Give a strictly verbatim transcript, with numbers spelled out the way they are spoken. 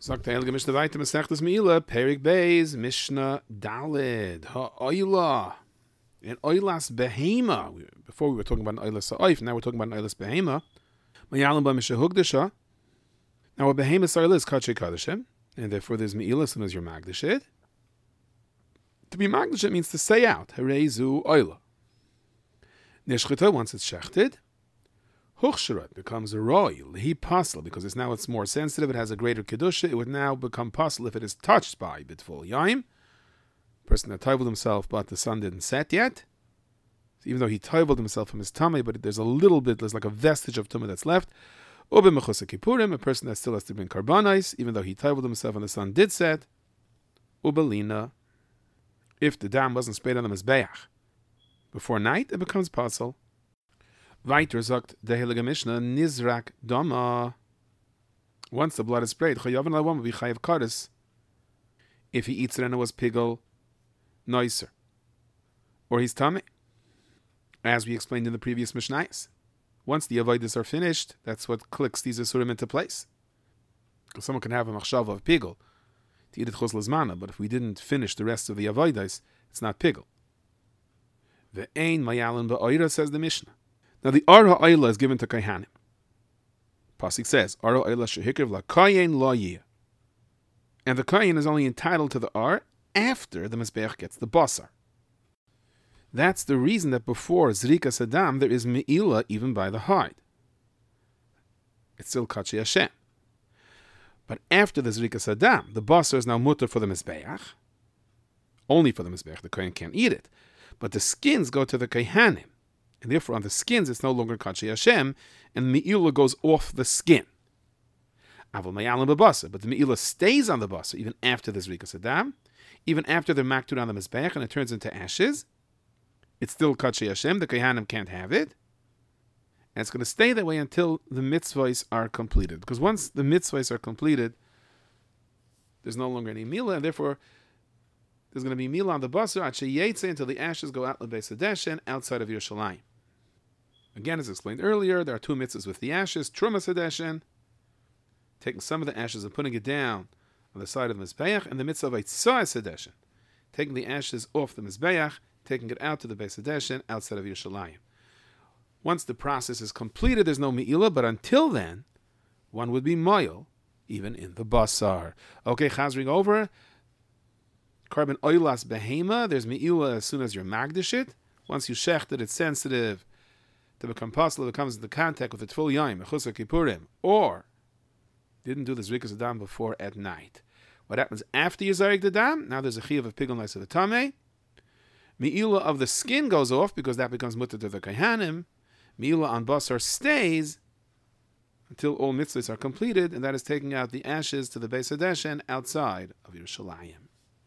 Sagt der Heilige Mishnah weiter, Masechtas Meila, Perik Beis, Mishnah Daled, Ha'oila, and Oilas Behema. Before we were talking about an Oilas Ha'oif, now we're talking about an Oilas Behema. Mayalim Ba Misha Hugdasha. Now a Behema Sarla is Kachay Kadashim, and therefore there's Meila as soon as you're Magdashid. To be Magdashid means to say out, Harezu Oila. Nishchita, once it's shechted, Huchsharat becomes a royal, he pasal, because it's now it's more sensitive, it has a greater kedusha, it would now become pasal if it is touched by bitful yaim. Person that toiveled himself, but the sun didn't set yet. So even though he toiveled himself from his tummy, but there's a little bit, there's like a vestige of tummy that's left. Ube mechusa kippurim, a person that still has to bring karbanais, even though he toiveled himself and the sun did set. Ubelina, if the dam wasn't sprayed on the mizbeach before night, it becomes pasal. Weiter sagt der Heilige Mishnah, Nizrak Dama. Once the blood is sprayed, Chayav and Lawam will be Chayav Karis. If he eats it and it was pigel, noiser. Or he's tummy. As we explained in the previous Mishnayos. Once the Avodas are finished, that's what clicks these Asurim into place. Because someone can have a machshava of pigel to eat it chus l'zmana, but if we didn't finish the rest of the Avodas, it's not pigel. Ve'ein mayalin ba'oira, says the Mishnah. Now the Ar Ha'ayla is given to Kaihanim. Pasuk says, Ar Ha'ayla shehikriv la kayin la yeh. And the kayin is only entitled to the Ar after the Mizbeach gets the basar. That's the reason that before Zrika Sadam there is Me'ila even by the hide. It's still Kachi Hashem. But after the Zrika Sadam, the basar is now mutter for the Mizbeach. Only for the Mizbeach, the kayin can't eat it. But the skins go to the Kaihanim. And therefore, on the skins, it's no longer Kachi Hashem, and the Me'ila goes off the skin. Aval Mayalim B'Basa, but the Me'ila stays on the Basa, even after the Zrika Sadam, even after they're maktud on the Mizbeach, and it turns into ashes. It's still Kachi Hashem, the Kaihanim can't have it. And it's going to stay that way until the mitzvahs are completed. Because once the mitzvahs are completed, there's no longer any Me'ila, and therefore, there's going to be Me'ila on the Basar, Ache Yetze, until the ashes go out L'Beis Hadeshen, outside of Yerushalayim. Again, as explained earlier, there are two mitzvahs with the ashes. Trumas Hadeshen, taking some of the ashes and putting it down on the side of the Mizbeach, and the mitzvah of Eitzah Hadeshen, taking the ashes off the Mizbeach, taking it out to the Beis Hadeshen, outside of Yerushalayim. Once the process is completed, there's no Me'ila, but until then, one would be Moyel, even in the Basar. Okay, chazring over. Carbon Oilas Behema, there's Me'ila as soon as you're Magdish it. Once you shecht it, it's sensitive to become possible, it comes into contact with the Tful Yaim, Mechusa Kippurim, or didn't do the Zrikas Adam before at night. What happens after you Zarik the Dam? Now there's a Chiyav of Pigel Nice of the Tameh. Me'ila of the skin goes off because that becomes mutter to the Kaihanim. Me'ila on Basar stays until all mitzvahs are completed, and that is taking out the ashes to the Beis Hadeshen outside of Yerushalayim.